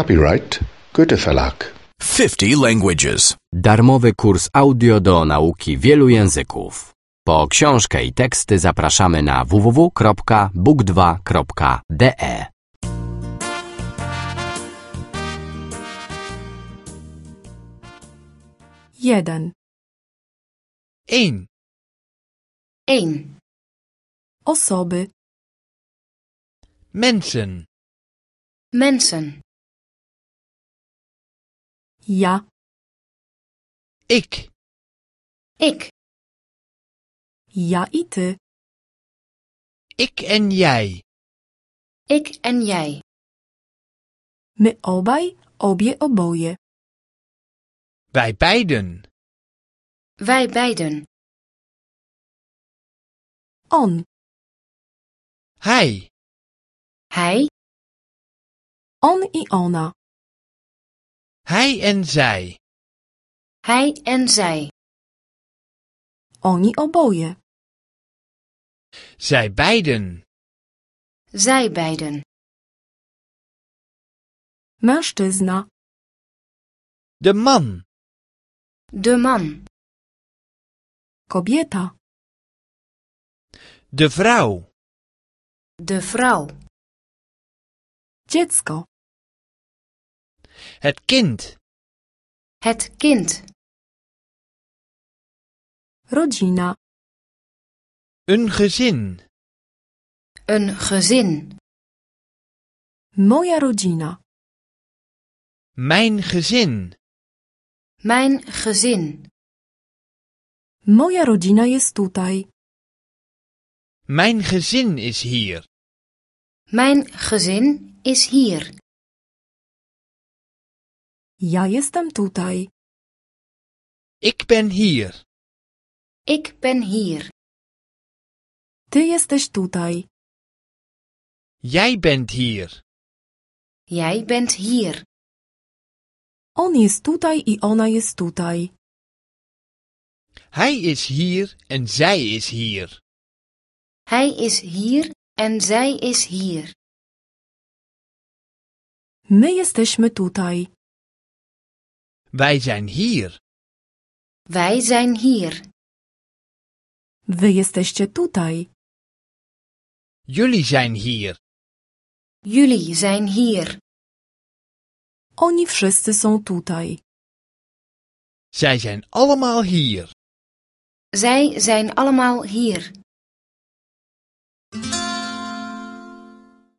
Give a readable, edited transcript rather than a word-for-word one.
Copyright Goethe Verlag. 50 languages. Darmowy kurs audio do nauki wielu języków. Po książkę i teksty zapraszamy na www.book2.de. Jeden. 1. 1. Osoby. Mensen. Mensen. Ja. Ik. Ik. Ja i ty. Ik en jij. Ik en jij. My obaj, obie, oboje. Wij beiden. Wij beiden. On. Hij. Hij. On i ona. Hij en zij. Hij en zij. Oni oboje. Zij beiden. Zij beiden. Mężczyzna. De man. De man. Kobieta. De vrouw. De vrouw. Dziecko. Het kind. Het kind. Rodzina. Een gezin. Een gezin. Moja rodzina. Mijn gezin. Mijn gezin. Moja rodzina jest tutaj. Mijn gezin is hier. Mijn gezin is hier. Ja jestem tutaj. Ik ben hier. Ik ben hier. Ty jesteś tutaj. Jij bent hier. Jij bent hier. On jest tutaj i ona jest tutaj. Hij is hier en zij is hier. Hij is hier en zij is hier. My jesteśmy tutaj. Wij zijn hier. Wij zijn hier. Wy jesteście tutaj. Jullie zijn hier. Jullie zijn hier. Oni wszyscy są tutaj. Zij zijn allemaal hier. Zij zijn allemaal hier.